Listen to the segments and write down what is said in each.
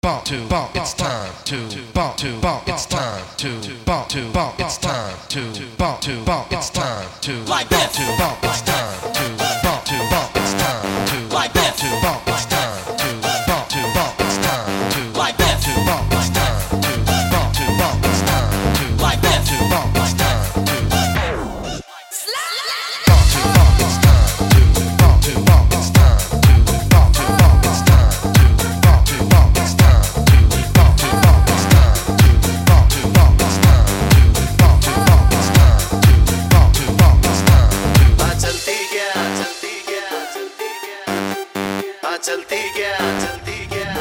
bump to bump, it's time to bump to bump, it's time to bump to bump, it's time to bump to bump, it's time to bump to bump, it's time to bump to bump, it's time to bump to bump, it's time to bump to bump, it's time to bump to bump, it's time to bump to bump, it's time to bump to bump, it's time to bump to bump, it's time to bump to bump, it's time to bump to bump, it's time to bump to bump, it's time to bump to bump, it's time to bump to bump, it's time to bump to bump, it's time to bump to bump, it's time to चलती गया चलती गया चलती गया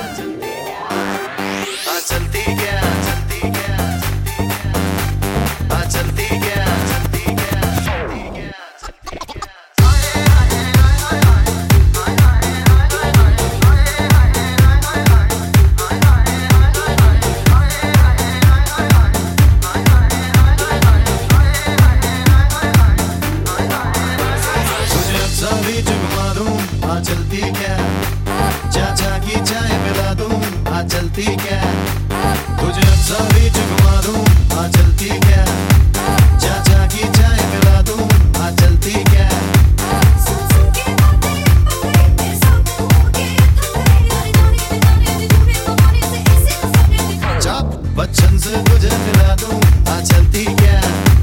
चलती गया चलती गया चलती गया चलती गया चलती क्या चाचा की चाय पिला दूं आ चलती क्या तुझे सारी घुमा दूं आ चलती क्या चाचा की चाय पिला दूं आ चलती क्या चाप बच्चन से तुझे मिला दूं आ चलती क्या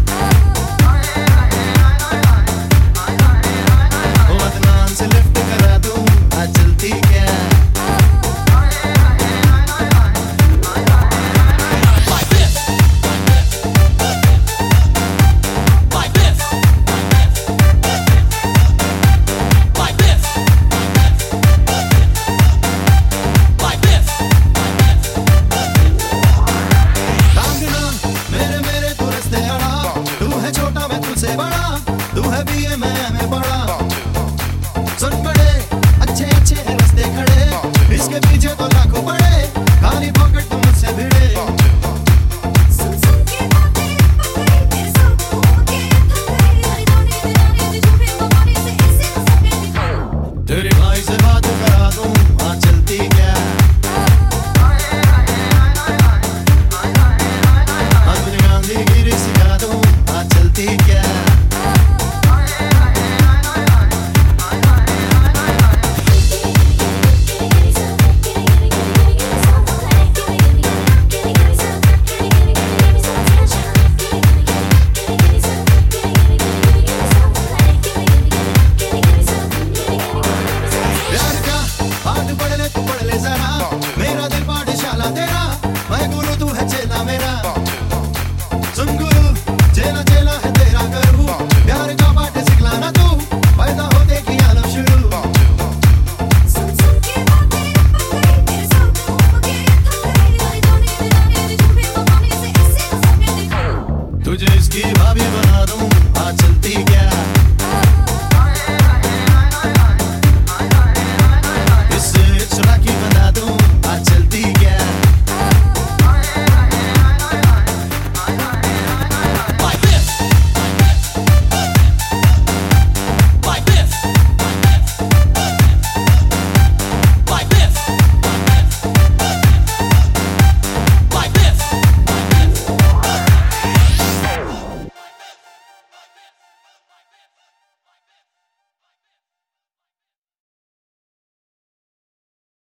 तू है बीए में बड़ा सुन बड़े अच्छे अच्छे रास्ते खड़े इसके पीछे तो लाखों बड़े